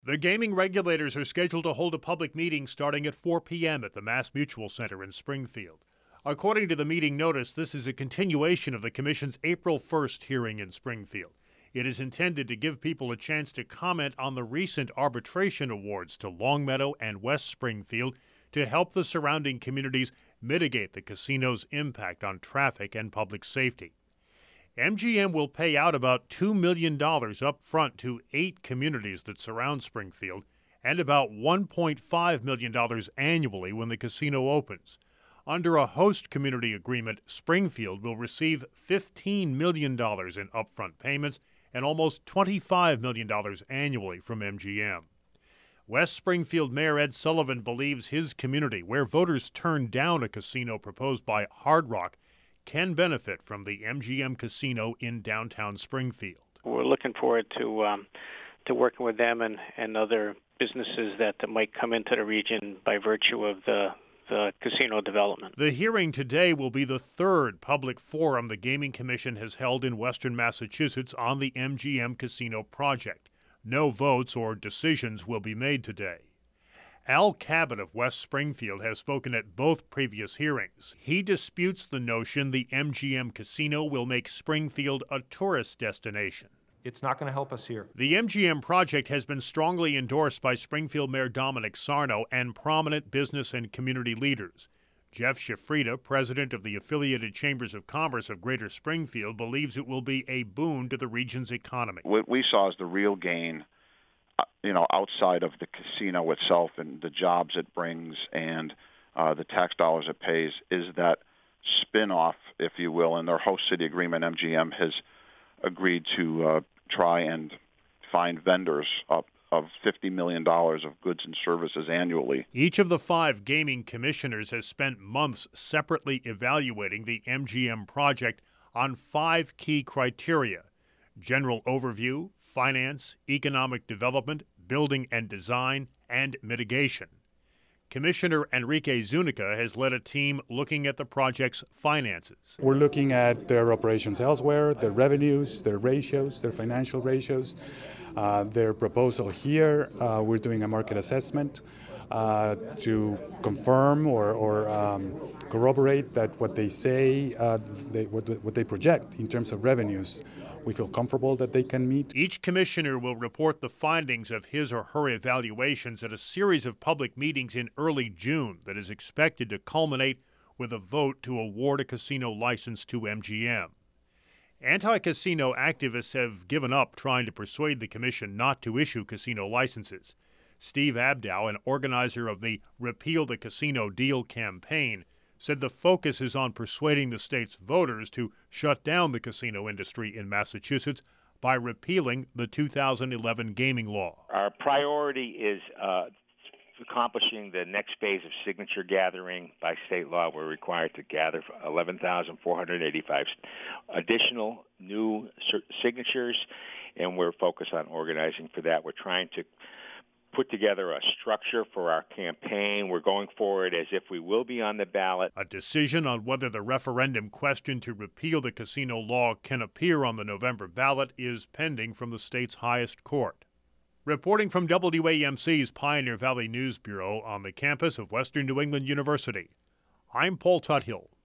The gaming regulators are scheduled to hold a public meeting starting at 4 p.m. at the Mass Mutual Center in Springfield. According to the meeting notice, this is a continuation of the Commission's April 1st hearing in Springfield. It is intended to give people a chance to comment on the recent arbitration awards to Longmeadow and West Springfield to help the surrounding communities mitigate the casino's impact on traffic and public safety. MGM will pay out about $2 million up front to 8 communities that surround Springfield and about $1.5 million annually when the casino opens. Under a host community agreement, Springfield will receive $15 million in upfront payments and almost $25 million annually from MGM. West Springfield Mayor Ed Sullivan believes his community, where voters turned down a casino proposed by Hard Rock, can benefit from the MGM Casino in downtown Springfield. We're looking forward to working with them and other businesses that might come into the region by virtue of the casino development. The hearing today will be the third public forum the Gaming Commission has held in western Massachusetts on the MGM Casino project. No votes or decisions will be made today. Al Cabot of West Springfield has spoken at both previous hearings. He disputes the notion the MGM Casino will make Springfield a tourist destination. It's not going to help us here. The MGM project has been strongly endorsed by Springfield Mayor Dominic Sarno and prominent business and community leaders. Jeff Shafrida, president of the Affiliated Chambers of Commerce of Greater Springfield, believes it will be a boon to the region's economy. What we saw as the real gain, outside of the casino itself and the jobs it brings and the tax dollars it pays, is that spin-off, if you will. In their host city agreement, MGM has agreed to try and find vendors of $50 million of goods and services annually. Each of the 5 gaming commissioners has spent months separately evaluating the MGM project on 5 key criteria: general overview, finance, economic development, building and design, and mitigation. Commissioner Enrique Zuniga has led a team looking at the project's finances. We're looking at their operations elsewhere, their revenues, their ratios, their financial ratios, their proposal here. We're doing a market assessment to confirm or corroborate that what they say, what they project in terms of revenues, we feel comfortable that they can meet. Each commissioner will report the findings of his or her evaluations at a series of public meetings in early June that is expected to culminate with a vote to award a casino license to MGM. Anti-casino activists have given up trying to persuade the commission not to issue casino licenses. Steve Abdow, an organizer of the Repeal the Casino Deal campaign, said the focus is on persuading the state's voters to shut down the casino industry in Massachusetts by repealing the 2011 gaming law. Our priority is accomplishing the next phase of signature gathering. By state law, we're required to gather 11,485 additional new signatures, and we're focused on organizing for that. We're trying to put together a structure for our campaign. We're going forward as if we will be on the ballot. A decision on whether the referendum question to repeal the casino law can appear on the November ballot is pending from the state's highest court. Reporting from WAMC's Pioneer Valley News Bureau on the campus of Western New England University, I'm Paul Tuthill.